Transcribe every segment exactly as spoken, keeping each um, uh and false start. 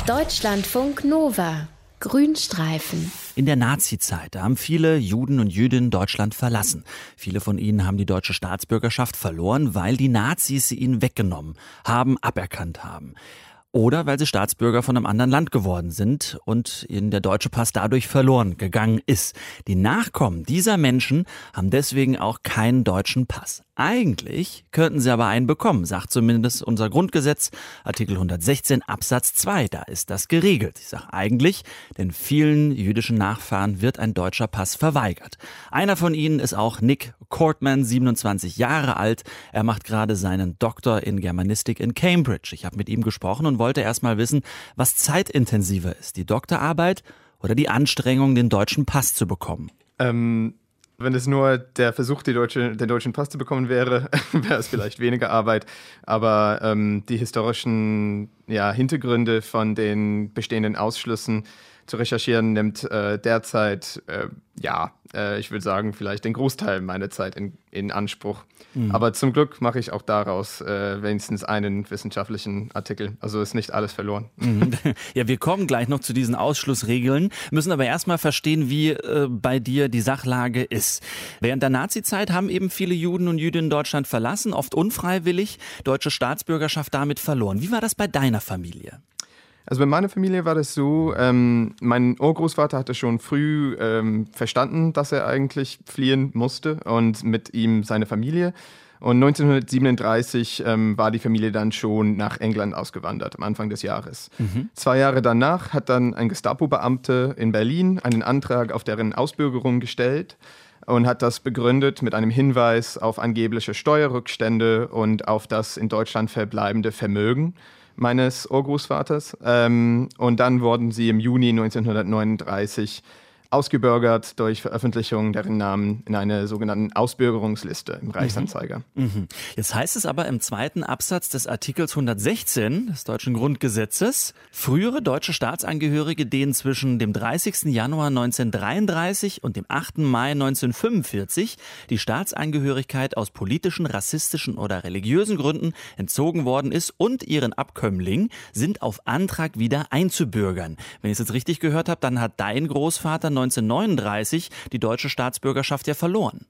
Deutschlandfunk Nova. Grünstreifen. In der Nazizeit haben viele Juden und Jüdinnen Deutschland verlassen. Viele von ihnen haben die deutsche Staatsbürgerschaft verloren, weil die Nazis sie ihnen weggenommen haben, aberkannt haben. Oder weil sie Staatsbürger von einem anderen Land geworden sind und ihnen der deutsche Pass dadurch verloren gegangen ist. Die Nachkommen dieser Menschen haben deswegen auch keinen deutschen Pass. Eigentlich könnten sie aber einen bekommen, sagt zumindest unser Grundgesetz, Artikel hundertsechzehn Absatz zwei. Da ist das geregelt. Ich sage eigentlich, denn vielen jüdischen Nachfahren wird ein deutscher Pass verweigert. Einer von ihnen ist auch Nick Cortman, siebenundzwanzig Jahre alt. Er macht gerade seinen Doktor in Germanistik in Cambridge. Ich habe mit ihm gesprochen und wollte erst mal wissen, was zeitintensiver ist, die Doktorarbeit oder die Anstrengung, den deutschen Pass zu bekommen. Ähm, wenn es nur der Versuch, die deutsche, den deutschen Pass zu bekommen wäre, wäre es vielleicht weniger Arbeit. Aber ähm, die historischen ja, Hintergründe von den bestehenden Ausschlüssen zu recherchieren, nimmt äh, derzeit, äh, ja, äh, ich würde sagen, vielleicht den Großteil meiner Zeit in, in Anspruch. Mhm. Aber zum Glück mache ich auch daraus äh, wenigstens einen wissenschaftlichen Artikel. Also ist nicht alles verloren. Mhm. Ja, wir kommen gleich noch zu diesen Ausschlussregeln, müssen aber erstmal verstehen, wie äh, bei dir die Sachlage ist. Während der Nazizeit haben eben viele Juden und Jüdinnen Deutschland verlassen, oft unfreiwillig, deutsche Staatsbürgerschaft damit verloren. Wie war das bei deiner Familie? Also bei meiner Familie war das so, ähm, mein Urgroßvater hatte schon früh ähm, verstanden, dass er eigentlich fliehen musste und mit ihm seine Familie. Und neunzehnhundertsiebenunddreißig ähm, war die Familie dann schon nach England ausgewandert, am Anfang des Jahres. Mhm. Zwei Jahre danach hat dann ein Gestapo-Beamte in Berlin einen Antrag auf deren Ausbürgerung gestellt und hat das begründet mit einem Hinweis auf angebliche Steuerrückstände und auf das in Deutschland verbleibende Vermögen meines Urgroßvaters. Ähm, und dann wurden sie im Juni neunzehnhundertneununddreißig ausgebürgert durch Veröffentlichung deren Namen in einer sogenannten Ausbürgerungsliste im Reichsanzeiger. Mhm. Jetzt heißt es aber im zweiten Absatz des Artikels hundertsechzehn des deutschen Grundgesetzes, frühere deutsche Staatsangehörige, denen zwischen dem dreißigsten Januar neunzehnhundertdreiunddreißig und dem achten Mai neunzehnhundertfünfundvierzig die Staatsangehörigkeit aus politischen, rassistischen oder religiösen Gründen entzogen worden ist und ihren Abkömmlingen, sind auf Antrag wieder einzubürgern. Wenn ich es jetzt richtig gehört habe, dann hat dein Großvater neunzehnhundertneununddreißig die deutsche Staatsbürgerschaft ja verloren.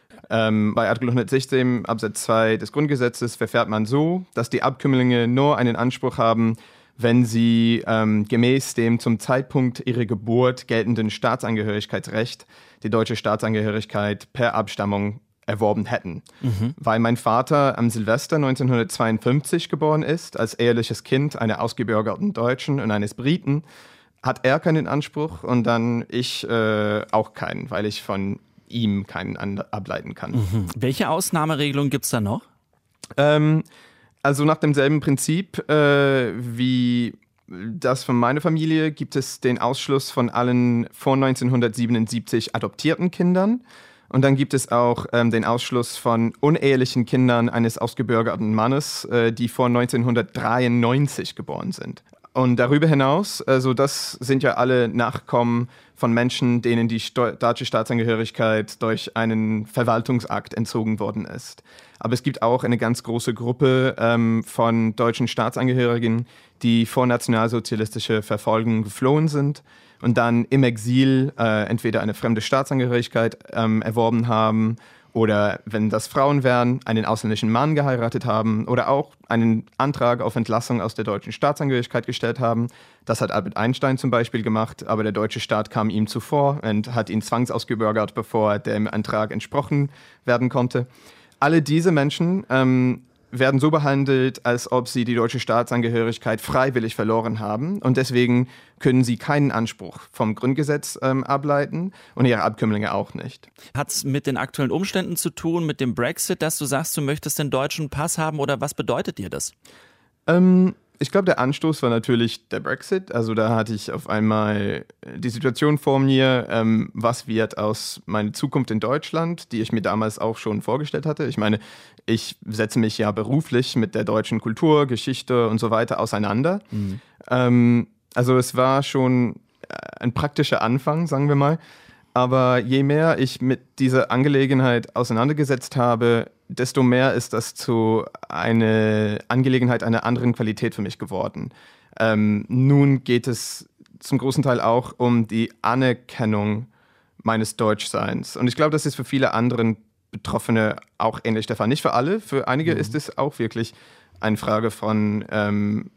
Ähm, bei Artikel hundertsechzehn Absatz zwei des Grundgesetzes verfährt man so, dass die Abkömmlinge nur einen Anspruch haben, wenn sie ähm, gemäß dem zum Zeitpunkt ihrer Geburt geltenden Staatsangehörigkeitsrecht die deutsche Staatsangehörigkeit per Abstammung erworben hätten. Mhm. Weil mein Vater am Silvester neunzehnhundertzweiundfünfzig geboren ist, als eheliches Kind einer ausgebürgerten Deutschen und eines Briten, hat er keinen Anspruch und dann ich äh, auch keinen, weil ich von ihm keinen an- ableiten kann. Mhm. Welche Ausnahmeregelung gibt es da noch? Ähm, also nach demselben Prinzip äh, wie das von meiner Familie gibt es den Ausschluss von allen vor neunzehnhundertsiebenundsiebzig adoptierten Kindern. Und dann gibt es auch ähm, den Ausschluss von unehelichen Kindern eines ausgebürgerten Mannes, äh, die vor neunzehnhundertdreiundneunzig geboren sind. Und darüber hinaus, also das sind ja alle Nachkommen von Menschen, denen die Sto- deutsche Staatsangehörigkeit durch einen Verwaltungsakt entzogen worden ist. Aber es gibt auch eine ganz große Gruppe ähm, von deutschen Staatsangehörigen, die vor nationalsozialistischer Verfolgung geflohen sind und dann im Exil äh, entweder eine fremde Staatsangehörigkeit ähm, erworben haben oder, wenn das Frauen wären, einen ausländischen Mann geheiratet haben oder auch einen Antrag auf Entlassung aus der deutschen Staatsangehörigkeit gestellt haben. Das hat Albert Einstein zum Beispiel gemacht, aber der deutsche Staat kam ihm zuvor und hat ihn zwangsausgebürgert, bevor dem Antrag entsprochen werden konnte. Alle diese Menschen ähm, werden so behandelt, als ob sie die deutsche Staatsangehörigkeit freiwillig verloren haben. Und deswegen können sie keinen Anspruch vom Grundgesetz ähm, ableiten und ihre Abkömmlinge auch nicht. Hat es mit den aktuellen Umständen zu tun, mit dem Brexit, dass du sagst, du möchtest den deutschen Pass haben, oder was bedeutet dir das? Ähm, ich glaube, der Anstoß war natürlich der Brexit. Also da hatte ich auf einmal die Situation vor mir, ähm, was wird aus meiner Zukunft in Deutschland, die ich mir damals auch schon vorgestellt hatte. Ich meine, ich setze mich ja beruflich mit der deutschen Kultur, Geschichte und so weiter auseinander. Mhm. Ähm, also es war schon ein praktischer Anfang, sagen wir mal. Aber je mehr ich mit dieser Angelegenheit auseinandergesetzt habe, desto mehr ist das zu einer Angelegenheit einer anderen Qualität für mich geworden. Ähm, nun geht es zum großen Teil auch um die Anerkennung meines Deutschseins. Und ich glaube, das ist für viele andere Betroffene auch ähnlich der Fall. Nicht für alle, für einige mhm. ist es auch wirklich eine Frage von, ähm,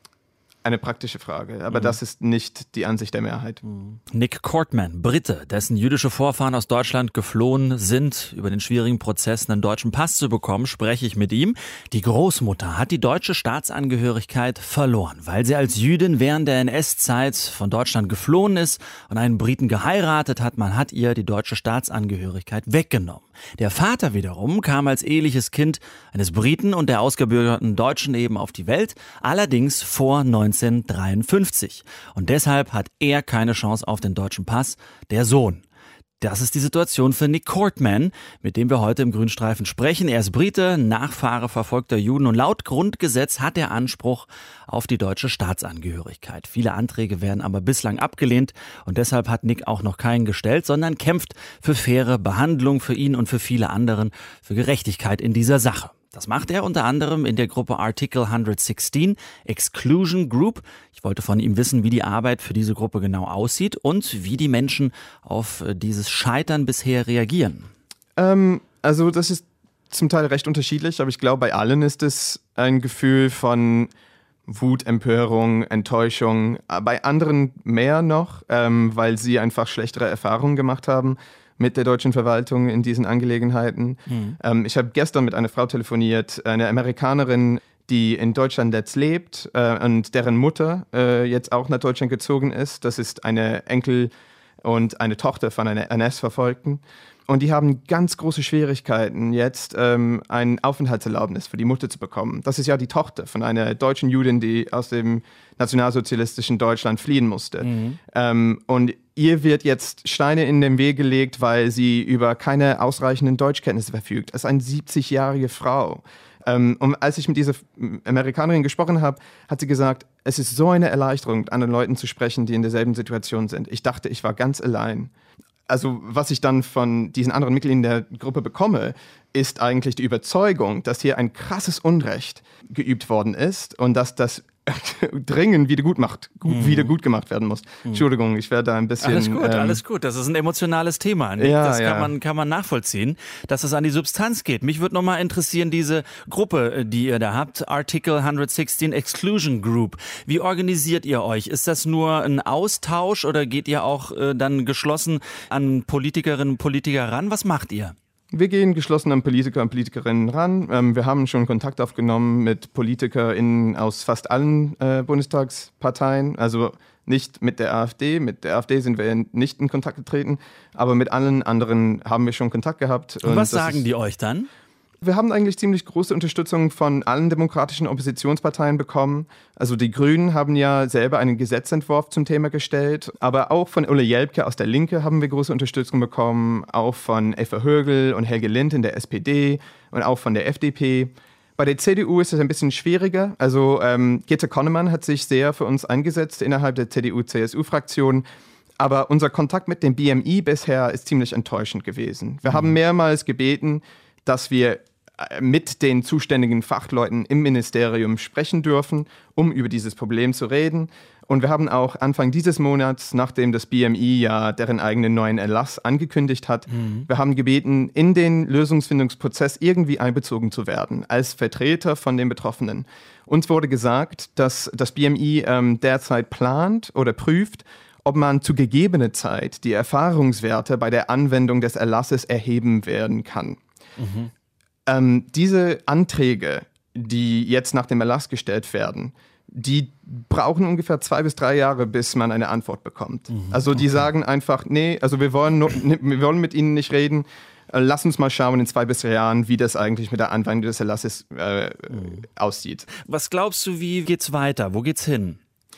eine praktische Frage. Aber mhm. das ist nicht die Ansicht der Mehrheit. Mhm. Nick Courtman, Brite, dessen jüdische Vorfahren aus Deutschland geflohen sind, über den schwierigen Prozess einen deutschen Pass zu bekommen, spreche ich mit ihm. Die Großmutter hat die deutsche Staatsangehörigkeit verloren, weil sie als Jüdin während der N S-Zeit von Deutschland geflohen ist und einen Briten geheiratet hat. Man hat ihr die deutsche Staatsangehörigkeit weggenommen. Der Vater wiederum kam als eheliches Kind eines Briten und der ausgebürgerten Deutschen eben auf die Welt, allerdings vor neunzehnhundertdreiundfünfzig. Und deshalb hat er keine Chance auf den deutschen Pass, der Sohn. Das ist die Situation für Nick Courtman, mit dem wir heute im Grünstreifen sprechen. Er ist Brite, Nachfahre verfolgter Juden und laut Grundgesetz hat er Anspruch auf die deutsche Staatsangehörigkeit. Viele Anträge werden aber bislang abgelehnt und deshalb hat Nick auch noch keinen gestellt, sondern kämpft für faire Behandlung für ihn und für viele anderen, für Gerechtigkeit in dieser Sache. Das macht er unter anderem in der Gruppe Article hundertsechzehn, Exclusion Group. Ich wollte von ihm wissen, wie die Arbeit für diese Gruppe genau aussieht und wie die Menschen auf dieses Scheitern bisher reagieren. Ähm, also das ist zum Teil recht unterschiedlich, aber ich glaube, bei allen ist es ein Gefühl von Wut, Empörung, Enttäuschung. Bei anderen mehr noch, ähm, weil sie einfach schlechtere Erfahrungen gemacht haben mit der deutschen Verwaltung in diesen Angelegenheiten. Mhm. Ähm, ich habe gestern mit einer Frau telefoniert, eine Amerikanerin, die in Deutschland jetzt lebt äh, und deren Mutter äh, jetzt auch nach Deutschland gezogen ist. Das ist eine Enkel und eine Tochter von einer N S-Verfolgten. Und die haben ganz große Schwierigkeiten, jetzt ähm, ein Aufenthaltserlaubnis für die Mutter zu bekommen. Das ist ja die Tochter von einer deutschen Jüdin, die aus dem nationalsozialistischen Deutschland fliehen musste. Mhm. Ähm, und ihr wird jetzt Steine in den Weg gelegt, weil sie über keine ausreichenden Deutschkenntnisse verfügt. Das ist eine siebzigjährige Frau. Ähm, und als ich mit dieser Amerikanerin gesprochen habe, hat sie gesagt, es ist so eine Erleichterung, mit anderen Leuten zu sprechen, die in derselben Situation sind. Ich dachte, ich war ganz allein. Also was ich dann von diesen anderen Mitgliedern der Gruppe bekomme, ist eigentlich die Überzeugung, dass hier ein krasses Unrecht geübt worden ist und dass das dringend wieder gut, macht, gut, mhm. wieder gut gemacht werden muss. Mhm. Entschuldigung, ich werde da ein bisschen... Alles gut, ähm, alles gut. Das ist ein emotionales Thema. Nicht? Ja, das kann, ja. man, kann man nachvollziehen, dass es an die Substanz geht. Mich würde nochmal interessieren, diese Gruppe, die ihr da habt, Article hundertsechzehn Exclusion Group. Wie organisiert ihr euch? Ist das nur ein Austausch oder geht ihr auch äh, dann geschlossen an Politikerinnen und Politiker ran? Was macht ihr? Wir gehen geschlossen an Politiker und Politikerinnen ran. Ähm, wir haben schon Kontakt aufgenommen mit PolitikerInnen aus fast allen äh, Bundestagsparteien. Also nicht mit der AfD. Mit der AfD sind wir nicht in Kontakt getreten. Aber mit allen anderen haben wir schon Kontakt gehabt. Und, und was sagen die euch dann? Wir haben eigentlich ziemlich große Unterstützung von allen demokratischen Oppositionsparteien bekommen. Also die Grünen haben ja selber einen Gesetzentwurf zum Thema gestellt, aber auch von Ulla Jelpke aus der Linke haben wir große Unterstützung bekommen, auch von Eva Högel und Helge Lind in der S P D und auch von der F D P. Bei der C D U ist es ein bisschen schwieriger. Also ähm, Gitte Konnemann hat sich sehr für uns eingesetzt innerhalb der C D U-C S U-Fraktion. Aber unser Kontakt mit dem B M I bisher ist ziemlich enttäuschend gewesen. Wir mhm. haben mehrmals gebeten, dass wir mit den zuständigen Fachleuten im Ministerium sprechen dürfen, um über dieses Problem zu reden. Und wir haben auch Anfang dieses Monats, nachdem das B M I ja deren eigenen neuen Erlass angekündigt hat, mhm. wir haben gebeten, in den Lösungsfindungsprozess irgendwie einbezogen zu werden, als Vertreter von den Betroffenen. Uns wurde gesagt, dass das B M I ähm, derzeit plant oder prüft, ob man zu gegebener Zeit die Erfahrungswerte bei der Anwendung des Erlasses erheben werden kann. Mhm. Ähm, diese Anträge, die jetzt nach dem Erlass gestellt werden, die brauchen ungefähr zwei bis drei Jahre, bis man eine Antwort bekommt. Mhm, also die okay. sagen einfach, nee, also wir wollen, nur, wir wollen mit ihnen nicht reden. Äh, lass uns mal schauen in zwei bis drei Jahren, wie das eigentlich mit der Anwendung des Erlasses äh, mhm. aussieht. Was glaubst du, wie geht's weiter? Wo geht's hin?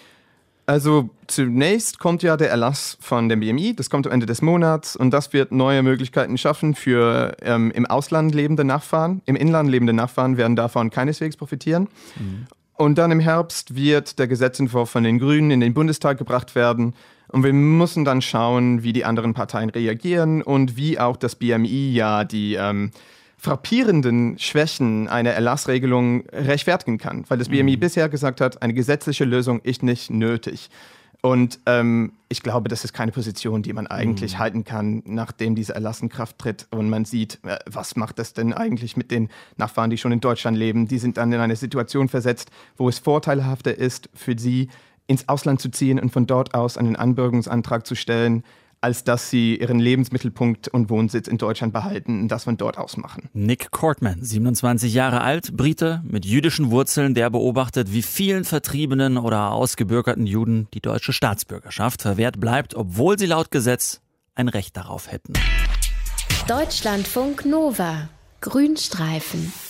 Also zunächst kommt ja der Erlass von dem B M I, das kommt am Ende des Monats und das wird neue Möglichkeiten schaffen für ähm, im Ausland lebende Nachfahren. Im Inland lebende Nachfahren werden davon keineswegs profitieren. Mhm. Und dann im Herbst wird der Gesetzentwurf von den Grünen in den Bundestag gebracht werden und wir müssen dann schauen, wie die anderen Parteien reagieren und wie auch das B M I ja die ähm, frappierenden Schwächen einer Erlassregelung rechtfertigen kann, weil das B M I mhm. bisher gesagt hat, eine gesetzliche Lösung ist nicht nötig. Und ähm, ich glaube, das ist keine Position, die man eigentlich mhm. halten kann, nachdem dieser Erlass in Kraft tritt und man sieht, äh, was macht das denn eigentlich mit den Nachfahren, die schon in Deutschland leben. Die sind dann in eine Situation versetzt, wo es vorteilhafter ist für sie, ins Ausland zu ziehen und von dort aus einen Anbürgerungsantrag zu stellen, als dass sie ihren Lebensmittelpunkt und Wohnsitz in Deutschland behalten und das von dort aus machen. Nick Courtman, siebenundzwanzig Jahre alt, Brite mit jüdischen Wurzeln, der beobachtet, wie vielen vertriebenen oder ausgebürgerten Juden die deutsche Staatsbürgerschaft verwehrt bleibt, obwohl sie laut Gesetz ein Recht darauf hätten. Deutschlandfunk Nova, Grünstreifen.